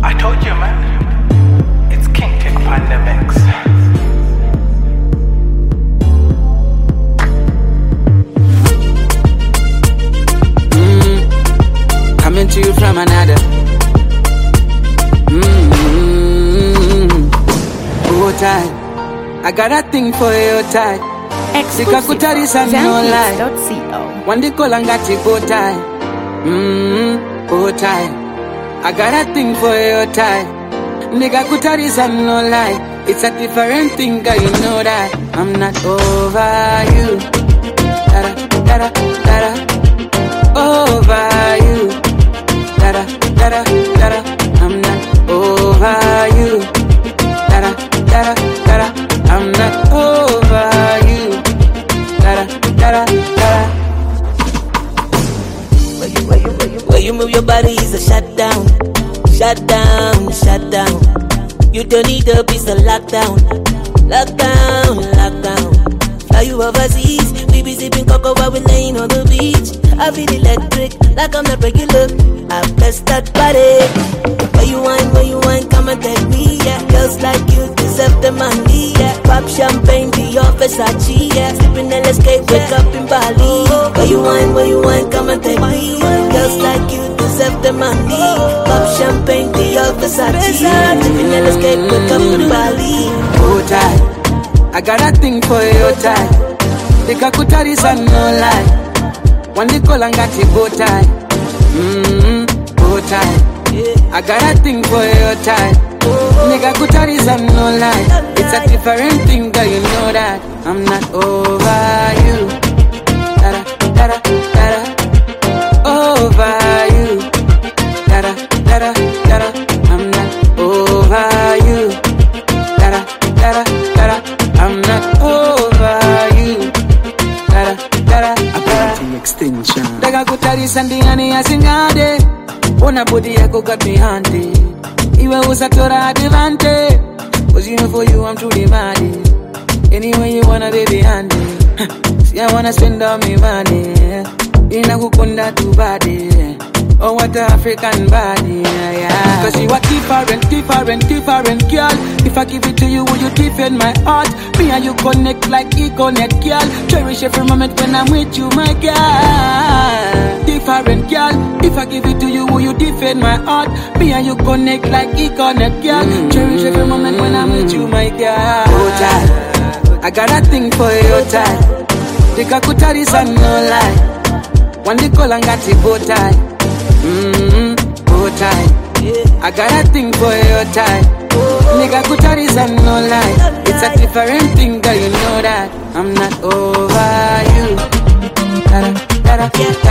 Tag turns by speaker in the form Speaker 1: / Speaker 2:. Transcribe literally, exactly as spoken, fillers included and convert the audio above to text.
Speaker 1: I told you, man. It's King Tech Pandemics.
Speaker 2: Mm, coming to you from another. Mm-hmm. Oh, time. I got a thing for your time.
Speaker 3: Exclusive
Speaker 2: no lie.
Speaker 3: Zambeats.co.
Speaker 2: One day call and got it bow tie. Mmm, bow tie. I got a thing for your tie. Nigga kutari is no lie. It's a different thing, girl, you know that. I'm not over you. Dada, dada, dada. Over you. Dada, dada, dada. I'm not over you. Dada, dada, dada. I'm not over you. Dada, dada, dada.
Speaker 4: Where you, where you, where you, where you move your body is a shutdown. Shut down, shut down. You don't need a piece of lockdown. Lockdown, lockdown. Fly you overseas. We be sipping cocoa while we laying on the beach. I feel electric, like I'm not regular. I bless that body. Where you wine, where you wine, come and take me, yeah. Girls like you deserve the money, yeah. Pop champagne, Dior, Versace, yeah. Sipping L S K, wake up in Bali. Where you wine, where you wine, come and take me, yeah. Girls like you deserve the money. Pop champagne, Dior, Versace, yeah. Sipping L S K, wake up in Bali.
Speaker 2: Oh, tie. I got a thing for your tie. The kakutari san no lie. One day call and got it bow tie. Mmm, bow tie. I got a thing for your tie. Nigga kutari san no lie. It's a different thing, girl, you know that. I'm not over you. Dada, dada, dada. Over you. Dada, dada, dada. I'm not over you. Dada, dada, dada. I'm not over you. Dada, dada, dada. Extension. Daga kutari sandiani asingade. Ona body yako got me handy. Iwe usatora advante. Cause you know for you I'm truly mad. Anyway you wanna baby handy. See I wanna spend all me money. Inakukunda tu body. Oh what a African body, yeah, yeah. Cause you are different, different, different girl. If I give it to you, will you defend my heart? Me and you connect like e-connect, girl. Cherish every moment when I'm with you, my girl. Different girl. If I give it to you, will you defend my heart? Me and you connect like e-connect, girl. Mm-hmm. Cherish every moment when I'm with you, my girl. Oh, child. I got a thing for your child. The kakutari san no lie. One day call and got it bow tie. Mmm, bow tie. I got a thing for your tie. Nigga kutari san no lie. It's a different thing, girl, you know that. I'm not over you. Dada, dada, dada.